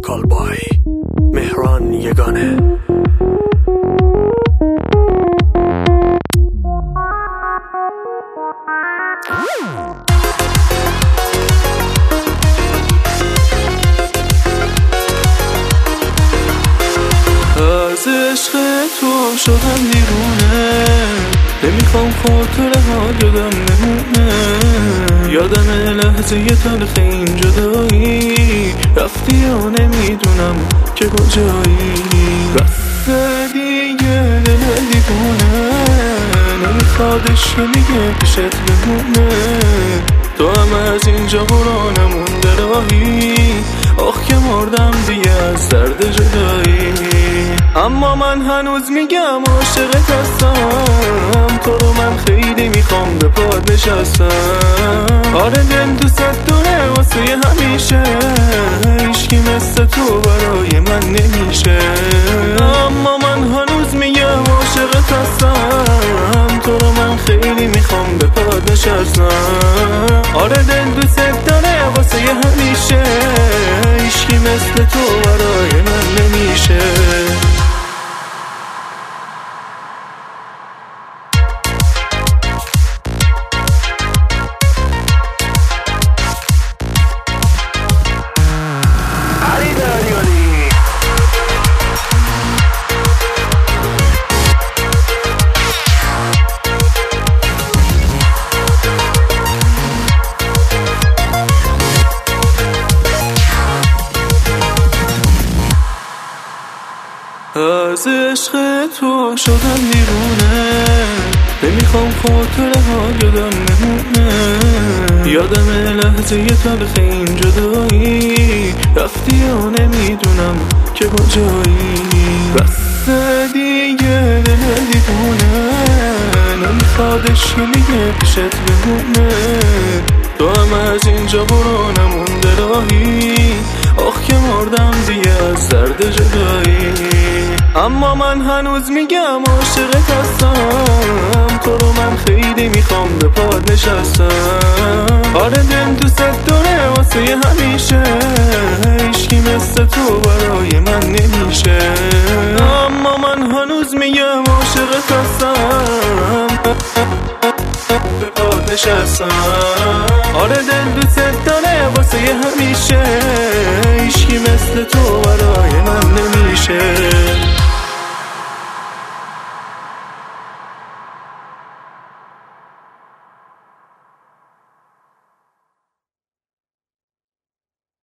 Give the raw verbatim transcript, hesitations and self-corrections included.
وکال بای مهران یگانه. از عشق تو شدم دیوونه، نمیخوام خاطره ها یادم نمونه. یادم لحظه تلخ این جدایی، رفتی یا نمیدونم که کجایی. بسته دیگه دل دیوونه، نمیخوادش که میگه پیشت بمونه. تو هم از اینجا برو نمونده راهی، آخ که مردم دیگه از درد جدایی. اما من هنوز میگم عاشقت هستم، تو رو من خیلی میخوام به پات نشستم. آره دل دوست داره واسه همیشه، هیچکی مثل تو برای من نمیشه. اما من هنوز میگم عاشقت هستم، تو رو من خیلی میخوام به پات نشستم. آره دل دوست داره واسه همیشه، هیچکی مثل تو برای من نمیشه. از عشق تو شدم دیوونه، نمیخوام خاطره ها یادم نمونه. یادم لحظه تلخ این جدایی، رفتی یا نمیدونم که کجایی. بسته دیگه دل دیوونه، نمیخوادش که میگه پیشت بمونه. تو هم از اینجا برو نمونده راهی، آخ که مردم دیگه از درد جدایی. اما من هنوز میگم عاشقت هستم، تو رو من خیلی میخوام به پات نشستم. آره دل دوست داره واسه همیشه، هیچکی مثل تو برای من نمیشه. اما من هنوز میگم عاشقت هستم، به پات نشستم. آره دل دوست داره واسه همیشه،